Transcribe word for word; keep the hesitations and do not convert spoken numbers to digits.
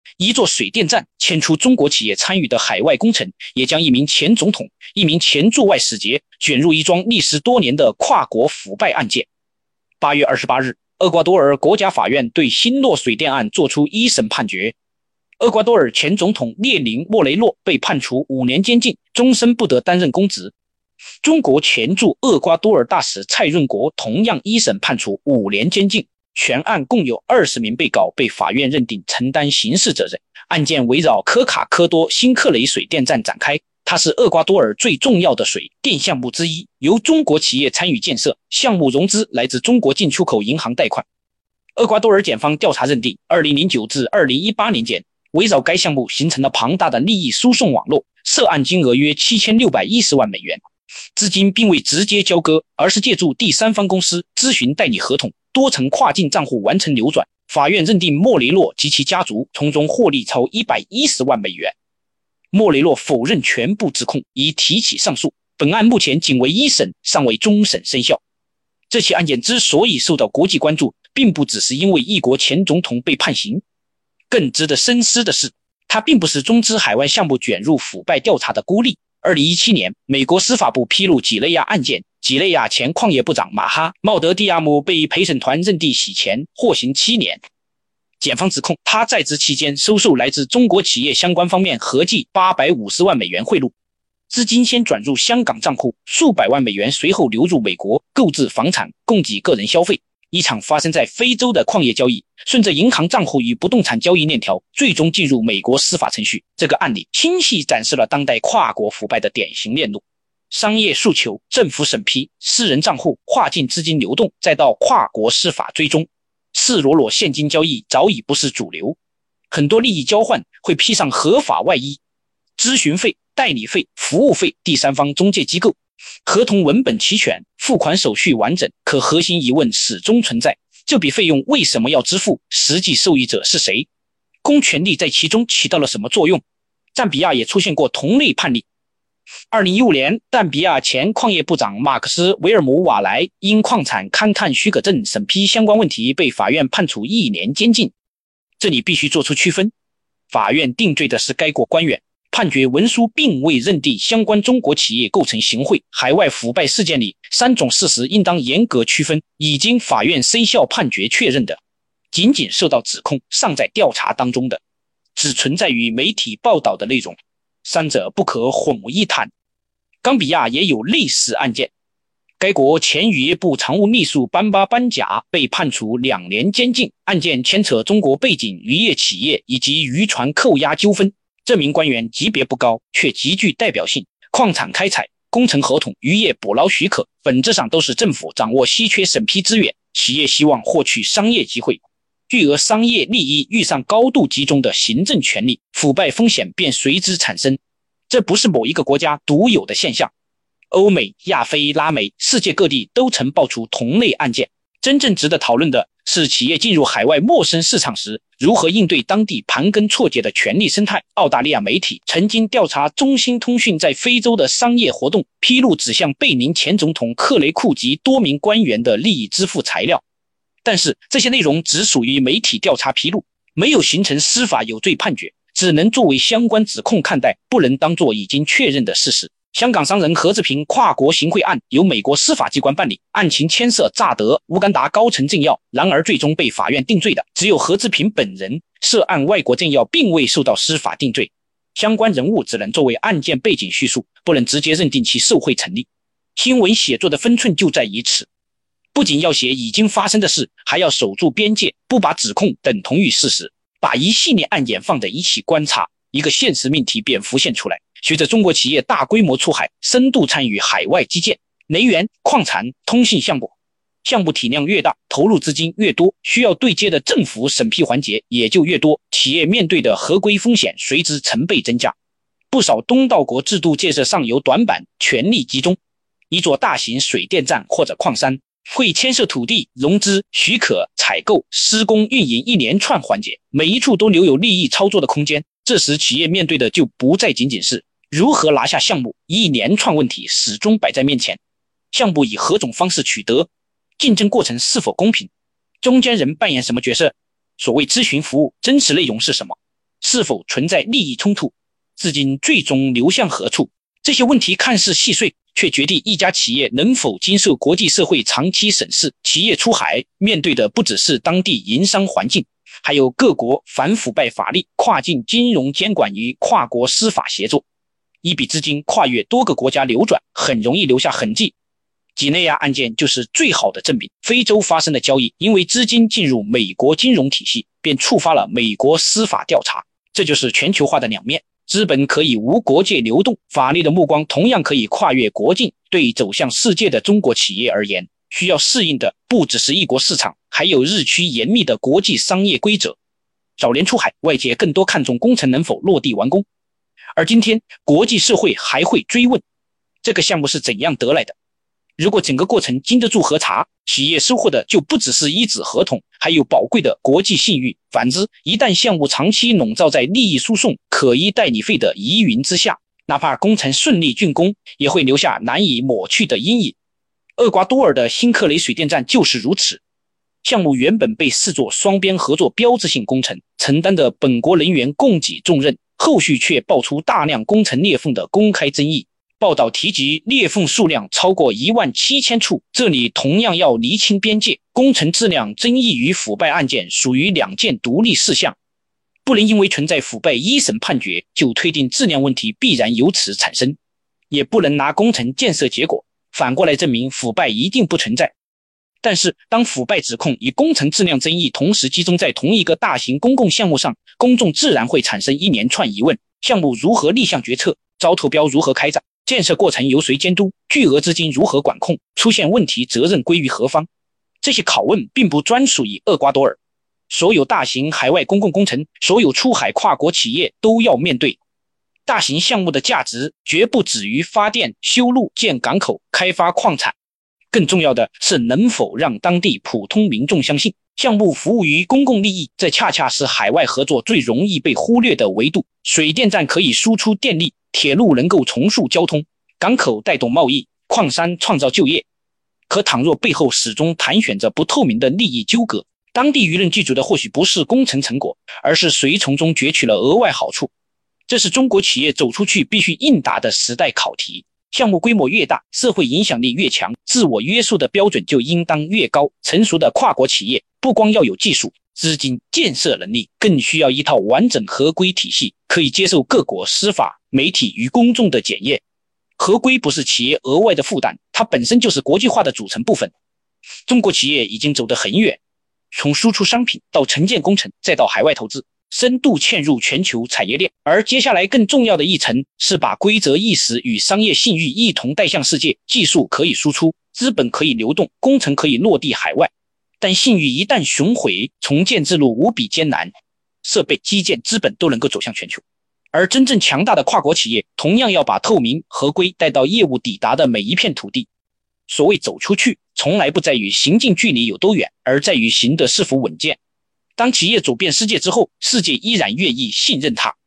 一座水电站牵出中国企业参与的海外工程，也将一名前总统、一名前驻外使节卷入一桩历时多年的跨国腐败案件。八月二十八日，厄瓜多尔国家法院对新诺水电案作出一审判决。厄瓜多尔前总统列宁·莫雷诺被判处五年监禁，终身不得担任公职。中国前驻厄瓜多尔大使蔡润国同样一审判处五年监禁。全案共有二十名被告被法院认定承担刑事责任。案件围绕科卡科多辛克雷水电站展开，它是厄瓜多尔最重要的水电项目之一，由中国企业参与建设，项目融资来自中国进出口银行贷款。厄瓜多尔检方调查认定，二零零九至二零一八年间，围绕该项目形成了庞大的利益输送网络，涉案金额约七千六百一十万美元。资金并未直接交割，而是借助第三方公司咨询代理合同，多层跨境账户完成流转。法院认定莫雷诺及其家族从中获利超一百一十万美元。莫雷诺否认全部指控，已提起上诉。本案目前仅为一审，尚未终审生效。这起案件之所以受到国际关注，并不只是因为一国前总统被判刑，更值得深思的是，它并不是中资海外项目卷入腐败调查的孤例。二零一七年，美国司法部披露几内亚案件，几内亚前矿业部长马哈茂德蒂亚姆被陪审团认定洗钱，获刑七年。检方指控他在职期间收受来自中国企业相关方面合计八百五十万美元贿赂，资金先转入香港账户，数百万美元随后流入美国，购置房产，供给个人消费。一场发生在非洲的矿业交易，顺着银行账户与不动产交易链条，最终进入美国司法程序。这个案例清晰展示了当代跨国腐败的典型链路：商业诉求、政府审批、私人账户、跨境资金流动，再到跨国司法追踪。赤裸裸现金交易早已不是主流，很多利益交换会披上合法外衣，咨询费、代理费、服务费、第三方中介机构。合同文本齐全，付款手续完整，可核心疑问始终存在：这笔费用为什么要支付？实际受益者是谁？公权力在其中起到了什么作用？赞比亚也出现过同类判例。二零一五年，赞比亚前矿业部长马克斯·维尔姆瓦莱因矿产勘探许可证审批相关问题被法院判处一年监禁。这里必须做出区分，法院定罪的是该国官员，判决文书并未认定相关中国企业构成行贿。海外腐败事件里，三种事实应当严格区分：已经法院生效判决确认的，仅仅受到指控尚在调查当中的，只存在于媒体报道的内容，三者不可混为一谈。冈比亚也有类似案件，该国前渔业部常务秘书班巴班贾被判处两年监禁，案件牵扯中国背景渔业企业以及渔船扣押纠纷。这名官员级别不高，却极具代表性。矿产开采、工程合同、渔业捕捞许可，本质上都是政府掌握稀缺审批资源，企业希望获取商业机会，巨额商业利益遇上高度集中的行政权力，腐败风险便随之产生。这不是某一个国家独有的现象，欧美、亚非拉美、世界各地都曾爆出同类案件。真正值得讨论的是，企业进入海外陌生市场时，如何应对当地盘根错节的权力生态。澳大利亚媒体曾经调查中兴通讯在非洲的商业活动，披露指向贝宁前总统克雷库及多名官员的利益支付材料。但是这些内容只属于媒体调查披露，没有形成司法有罪判决，只能作为相关指控看待，不能当作已经确认的事实。香港商人何志平跨国行贿案由美国司法机关办理，案情牵涉乍得、乌干达高层政要，然而最终被法院定罪的只有何志平本人，涉案外国政要并未受到司法定罪。相关人物只能作为案件背景叙述，不能直接认定其受贿成立。新闻写作的分寸就在于此，不仅要写已经发生的事，还要守住边界，不把指控等同于事实，把一系列案件放在一起观察，一个现实命题便浮现出来。随着中国企业大规模出海，深度参与海外基建、能源、矿产、通信项目，项目体量越大，投入资金越多，需要对接的政府审批环节也就越多，企业面对的合规风险随之成倍增加。不少东道国制度建设上游短板，权力集中。一座大型水电站或者矿山会牵涉土地、融资、许可、采购、施工、运营一连串环节，每一处都留有利益操作的空间。这时企业面对的就不再仅仅是如何拿下项目，一连串问题始终摆在面前。项目以何种方式取得，竞争过程是否公平，中间人扮演什么角色，所谓咨询服务真实内容是什么， 是否存在利益冲突，资金最终流向何处？这些问题看似细碎，却决定一家企业能否经受国际社会长期审视。企业出海面对的不只是当地营商环境，还有各国反腐败法律、跨境金融监管与跨国司法协作。一笔资金跨越多个国家流转，很容易留下痕迹。几内亚案件就是最好的证明。非洲发生的交易，因为资金进入美国金融体系，便触发了美国司法调查。这就是全球化的两面。资本可以无国界流动，法律的目光同样可以跨越国境。对走向世界的中国企业而言，需要适应的不只是一国市场，还有日趋严密的国际商业规则。早年出海，外界更多看重工程能否落地完工，而今天国际社会还会追问这个项目是怎样得来的。如果整个过程经得住核查，企业收获的就不只是一纸合同，还有宝贵的国际信誉。反之，一旦项目长期笼罩在利益输送、可疑代理费的疑云之下，哪怕工程顺利竣工，也会留下难以抹去的阴影。厄瓜多尔的辛克雷水电站就是如此。项目原本被视作双边合作标志性工程，承担的本国人员供给重任，后续却爆出大量工程裂缝的公开争议。报道提及裂缝数量超过一万七千处，这里同样要厘清边界，工程质量争议与腐败案件属于两件独立事项，不能因为存在腐败一审判决就推定质量问题必然由此产生，也不能拿工程建设结果反过来证明腐败一定不存在。但是当腐败指控与工程质量争议同时集中在同一个大型公共项目上，公众自然会产生一连串疑问：项目如何立项决策？招投标如何开展？建设过程由谁监督？巨额资金如何管控？出现问题责任归于何方？这些拷问并不专属于厄瓜多尔，所有大型海外公共工程，所有出海跨国企业都要面对。大型项目的价值绝不止于发电、修路、建港口、开发矿产，更重要的是能否让当地普通民众相信项目服务于公共利益。这恰恰是海外合作最容易被忽略的维度。水电站可以输出电力，铁路能够重塑交通，港口带动贸易，矿山创造就业。可倘若背后始终盘旋着不透明的利益纠葛，当地舆论记住的或许不是工程成果，而是谁从中攫取了额外好处。这是中国企业走出去必须应答的时代考题。项目规模越大，社会影响力越强，自我约束的标准就应当越高。成熟的跨国企业不光要有技术、资金、建设能力，更需要一套完整合规体系，可以接受各国司法、媒体与公众的检验。合规不是企业额外的负担，它本身就是国际化的组成部分。中国企业已经走得很远，从输出商品到承建工程，再到海外投资，深度嵌入全球产业链。而接下来更重要的一层是把规则意识与商业信誉一同带向世界。技术可以输出，资本可以流动，工程可以落地海外，但信誉一旦损毁，重建之路无比艰难，设备、基建、资本都能够走向全球。而真正强大的跨国企业同样要把透明、合规带到业务抵达的每一片土地。所谓走出去，从来不在于行进距离有多远，而在于行得是否稳健。当企业走遍世界之后，世界依然愿意信任它。